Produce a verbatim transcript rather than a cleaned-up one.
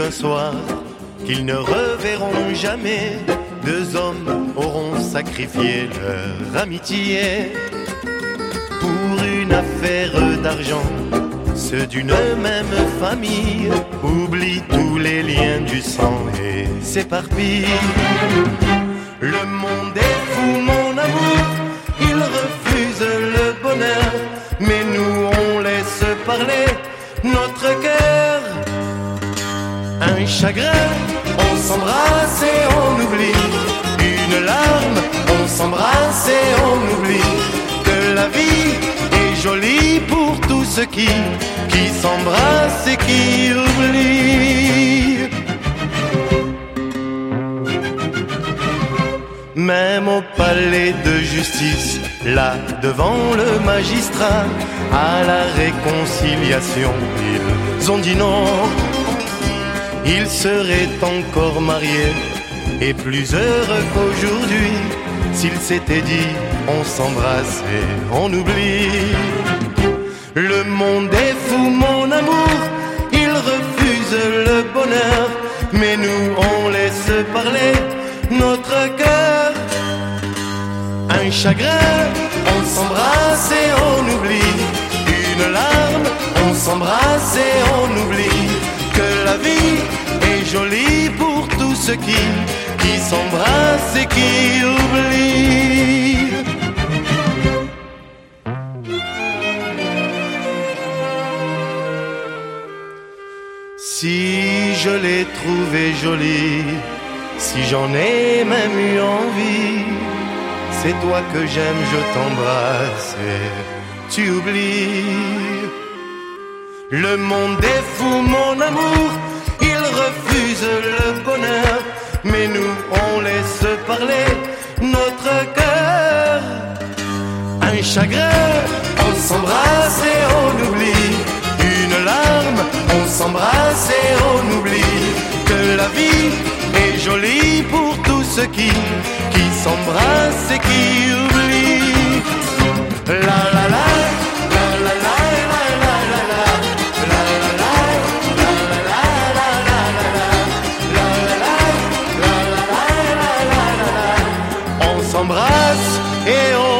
un soir qu'ils ne reverront jamais, deux hommes auront sacrifié leur amitié pour une affaire d'argent. Ceux d'une même famille oublient tous les liens du sang et s'éparpillent. Le monde est fou, mon amour, il refuse le bonheur, mais nous on laisse parler notre cœur. Un chagrin, on s'embrasse et on oublie. Une larme, on s'embrasse et on oublie. Que la vie est jolie pour tous ceux qui, qui s'embrassent et qui oublient. Même au palais de justice, là devant le magistrat, à la réconciliation, ils ont dit non. Ils seraient encore mariés et plus heureux qu'aujourd'hui s'ils s'étaient dit on s'embrasse et on oublie. Le monde est fou, mon amour, il refuse le bonheur, mais nous on laisse parler notre cœur. Un chagrin, on s'embrasse et on oublie. Une larme, on s'embrasse et on oublie. Que la vie est jolie pour tous ceux qui, qui s'embrassent et qui oublient. Si je l'ai trouvée jolie, si j'en ai même eu envie, c'est toi que j'aime, je t'embrasse et tu oublies. Le monde est fou, mon amour, il refuse le bonheur, mais nous on laisse parler notre cœur. Un chagrin, on s'embrasse et on oublie. Une larme, on s'embrasse et on oublie. Que la vie est jolie pour tous ceux qui, qui s'embrassent et qui oublient. La la la, la la la, la la la la, la la la, la la la, la la la, la la la, la la la, la la la. On s'embrasse et on